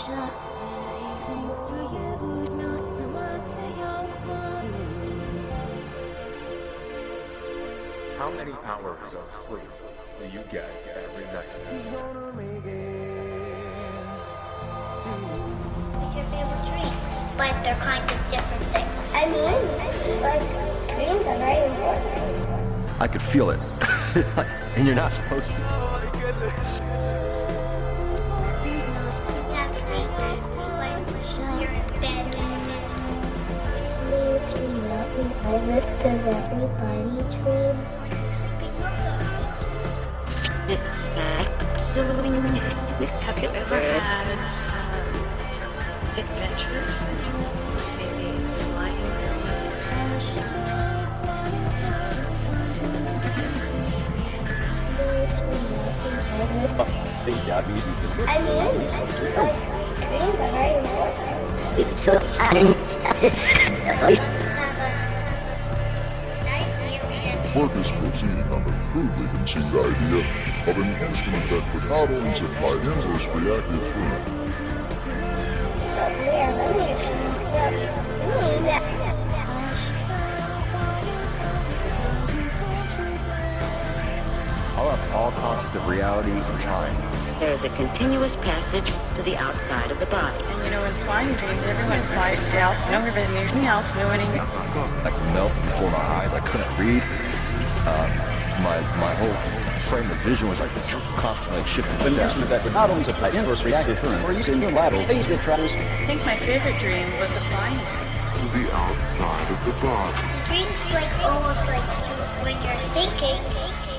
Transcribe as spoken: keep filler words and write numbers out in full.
How many hours of sleep do you get every night? What's your favorite dream? But they're kind of different things. I mean, like, dreams are very important. I could feel it. And you're not supposed to. Oh my goodness. You have dreams when you're in bed. Sleeping, nothing. I wish does everybody dream? Sleeping also dreams. This is absolutely. Have you ever had um, adventures? Maybe flying I mean, like, dreams are very important. It's so tiring. Just have a nightmare. Purpose fourteen on the crudely conceived idea of an instrument that could not only supply endless reactive current, Yeah, let me explain that. I'll have all concepts of reality and time. There is a continuous passage to the outside of the body. And you know, in flying dreams, everyone flies south. Nobody knew else knew anything. I could melt before my eyes. I couldn't read. Uh, my my whole frame of vision was like constantly like, shifting. An instrument that would not only supply inverse reactive current or use a unilateral phase that travels I think my favorite dream was a flying one. to the outside of the body. Dreams like almost like you when you're thinking.